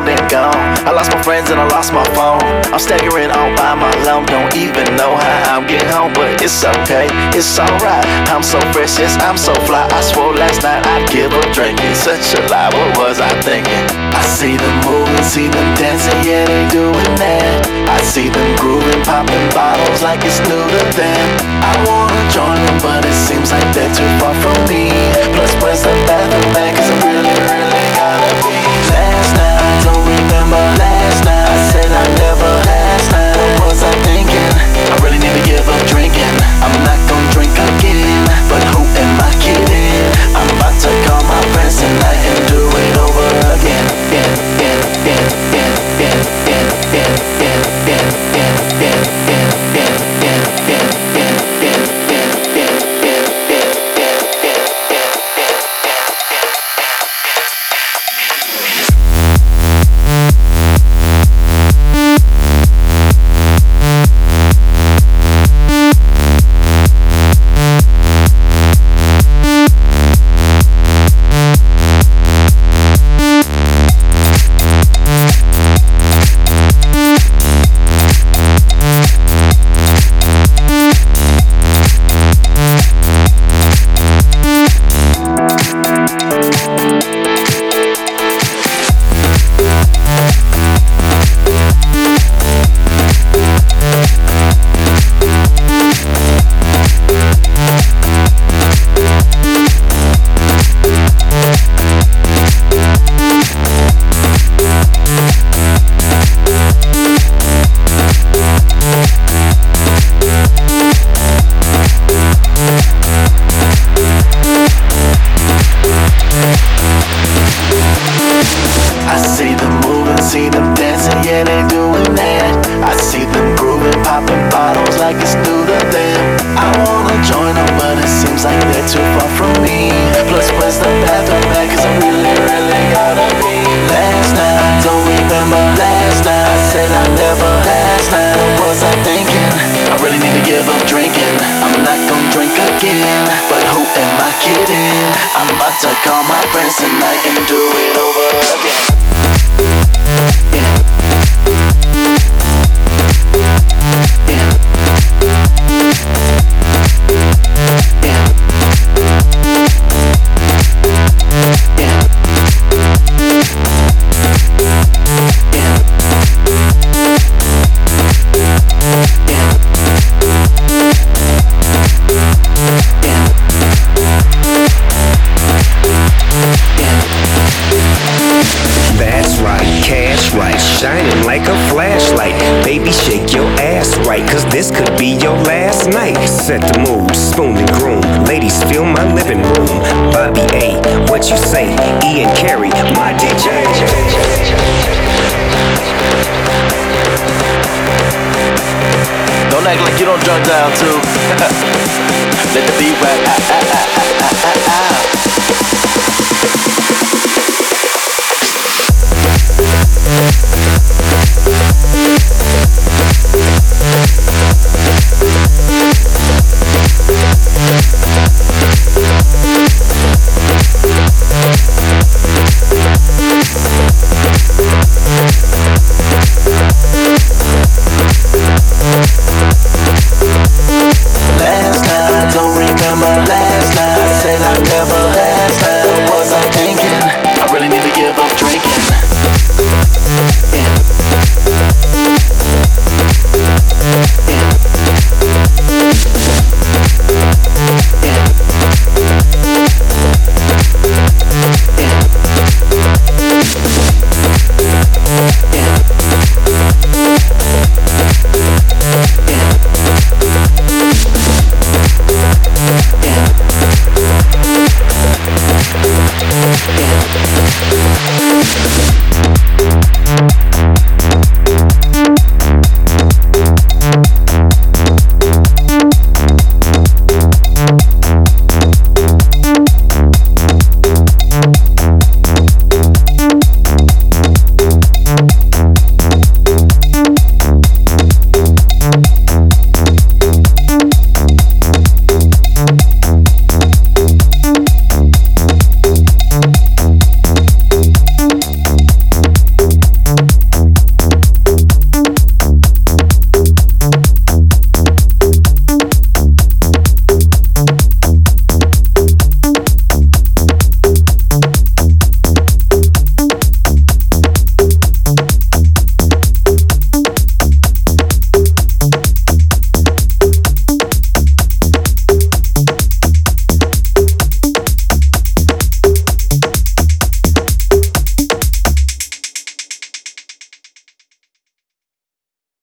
long then gone. I lost my friends and I lost my phone. I'm staggering all by my alone. Don't even know how I'm getting home, but it's okay, it's alright. I'm so fresh, yes, I'm so fly. I swore last night I'd give up drinking. Such a lie, what was I thinking? I see them moving, see them dancing, yeah, they doing that. I see them grooving, popping bottles like it's new to them. I wanna join them, but it seems like they're too far from me. Plus, where's the bathroom at? Cause I really gotta be. Last night, I don't remember last night. I said I never last night. What was I thinking? I really need to give up drinking. I'm not gonna drink again, but who am I kidding? I'm about to call my friends tonight and do it over again. I see them moving, see them dancing, yeah, they doing that. I see them grooving, popping bottles like it's new to them. I wanna join them, but it seems like they're too far from me. Plus, where's the bathroom at? Cause I really gotta be. Last night, I don't remember last night. I said I never last night. What was I thinking? I really need to give up drinking. I'm not gonna drink again, but who am I kidding? I'm about to call my friends tonight and do it over again. Shining like a flashlight. Baby, shake your ass right, cause this could be your last night. Set the mood, spoon and groom. Ladies, fill my living room. Bobby A, what you say? Ian Carey, my DJ. Don't act like you don't drunk down too. Let the beat rap.